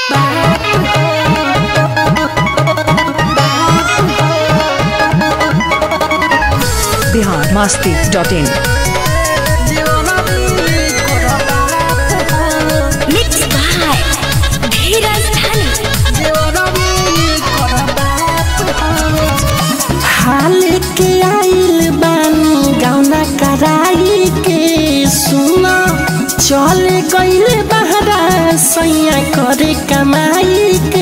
biharmasti.in Mixed by धीरज धानी। हाल के आइल बानी गौना कराई के सुना चल गइल बहरा सैया करे कमाई के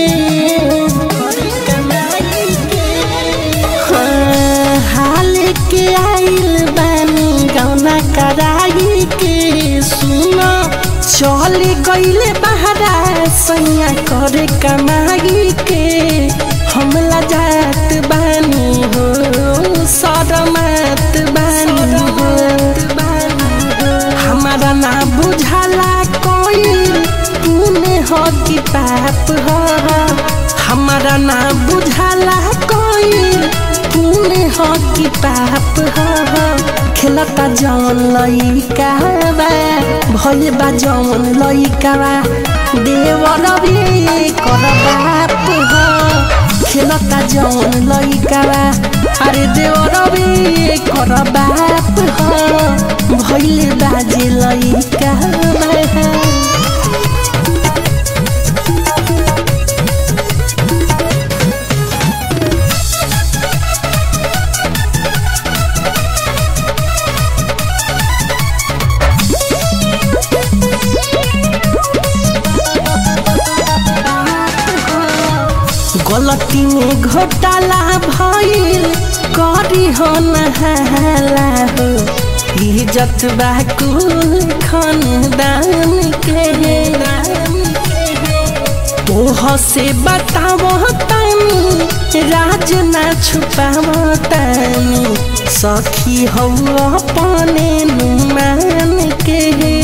हाँ, हाल के आइल बानी गौना कराई के सुना चल गइल बहरा सैया करे कमाई के हमला जात बानी हो शरमत बानी हो हमारा ना बुझाला कोई तूने हो कि पाप हो हमारा ना बुझाला कोई तूने हो कि पाप हो खेलता जौन लइका बा भइल बा जौन लइका बा देवर भी कर बाप हो खेलता जौन लइका बा अरे देवर भी कर बाप हो भइल बाजे लइका बा गलती में घोटाला भइल करी हो नहाला हो इज्जत बा कुल खानदान के तोह से बतावो तानी राज ना छुपावो तानी सखी हो अपने नुमान के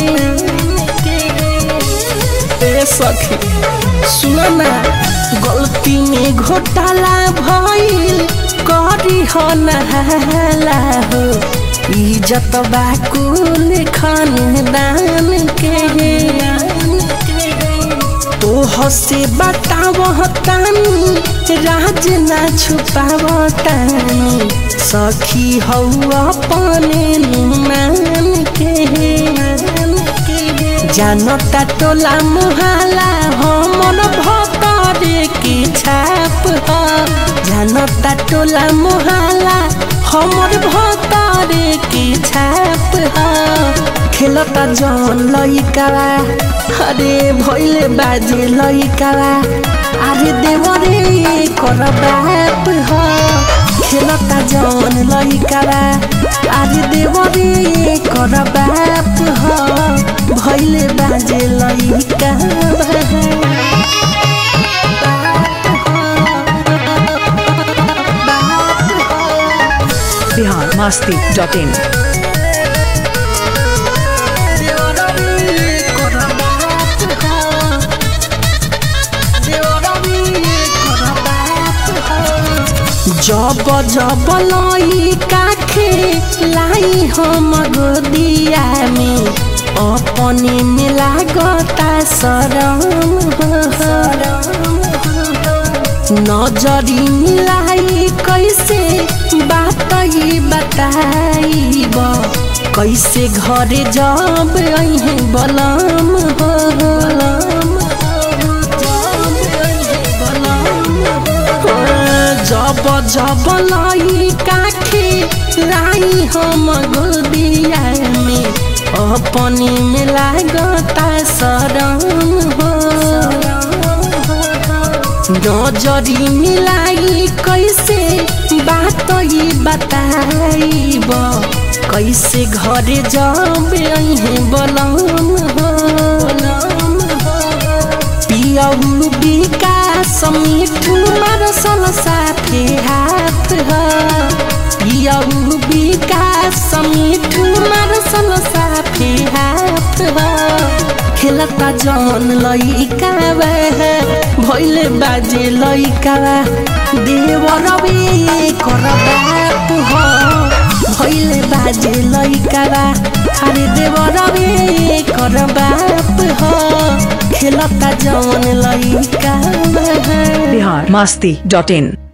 सखी सुनो ना गलती में घोटाला भइल करी हो नहाला हो इज्जत बा कुल खानदान के तोह से बतावो तानी राज ना छुपावो तानी सखी हो अपने नुमान के जानता टोला मुहाला हमर भतरे की छाप हो जानता टोला मुहाला हमर भतरे की छाप हो खेलता जौन लइका अरे भइले बाजे लइका अरे देवरे कर बाप हो खेलता जौन लइका अरे देवरे कर बाप हो भइले बाजे लइका biharmasti.in जब जब लइका लाई हम गोदिया में अपने में लागता शरम नजरी मिलाई कैसे बात ही बताइब कैसे घरे जब अहे बलम हो जब जब लइका लाई हम गोदिया में अपने में लागता शरम हो नजरी मिलाई कैसे बात ही बताइब कैसे घरे जब अहे बलम हो पियऊ विकास मिठू मारसल साथे हाथ हो पियऊ विकास मिठू मारसल साथे हाथ हो खेलता जौन लइका भइले बाजे लइका देवर भी कर बाप हो भइले बाजे लइका अरे देवर भी कर बाप हो खेलता जवन लइका बिहार मस्ती.in